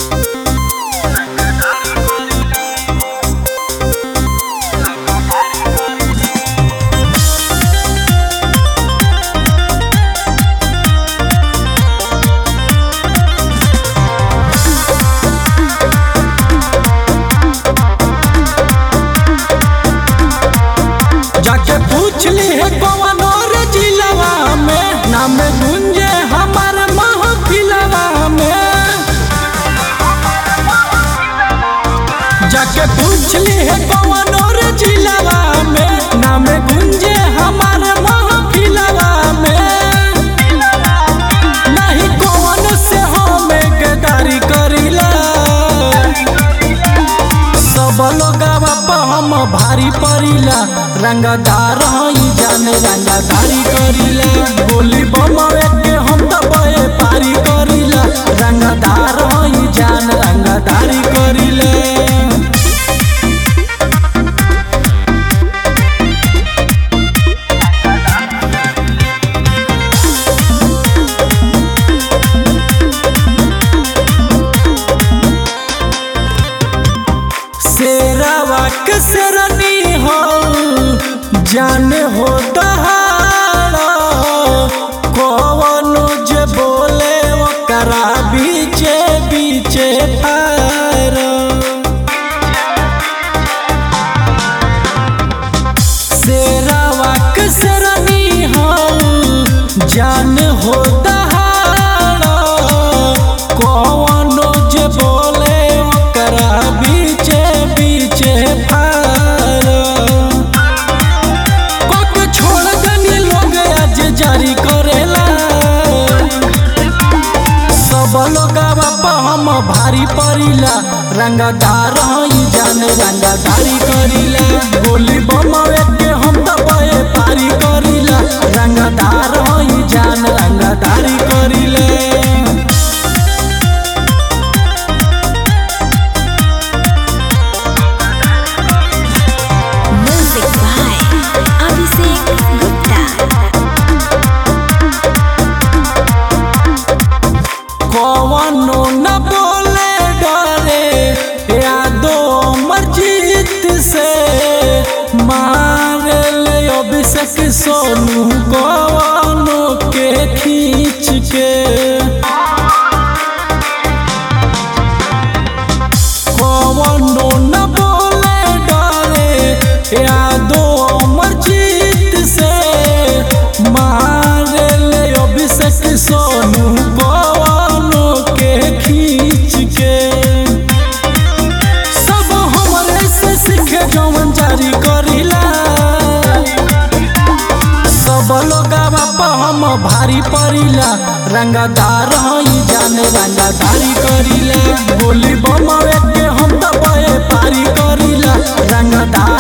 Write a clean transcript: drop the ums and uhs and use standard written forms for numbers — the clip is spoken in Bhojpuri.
जाके पूछली है कौन और जिलवा में नाम गुंजे हमार महफिलवा में। जाके पूछली है कौन और जिलवा में नाम गुंजे हमार महफिलवा में। नहीं कौन से हमें गद्दारी करीला सब लोग हम भारी पड़ीला रंगदार हई जाने रंगदारी करीला गोली बमवे के हम दबे पारी करीला रंगदार हई जान रंगदारी करीला। शेरवा के शेरनी हो जान हो दहाड़ा कौनो जे बोले ओकरा बीचे बीचे फार। शेरवा के शेरनी हो जान हो दहाड़ा कौनो जे बोले ओकरा बीचे बीचे फार। कोक छोड़ देनी लोग आज जारी करेला सब लोग हम भारी पड़ीला रंगदार हई जाने रंगदारी करीला गोली बमवे के हम दबे पारी करीला रंगदार हई जान रंगदारी करीला। Music by Abhishek Gupta. कौनो न बोले डरे यादो मर्जीत से मार ले अभिषेक सोनू कौनो के खींच के। कौनो न बोले डरे यादो मर्जीत से मार ले अभिषेक सोनू कौनो के खींच के। सब हमरे से सीखे जौन जारी करीला सब लोग हम भारी पड़ीला रंगदार हई जाने रंगदारी करीला गोली बमवे के हम दबे पारी करीला रंगदार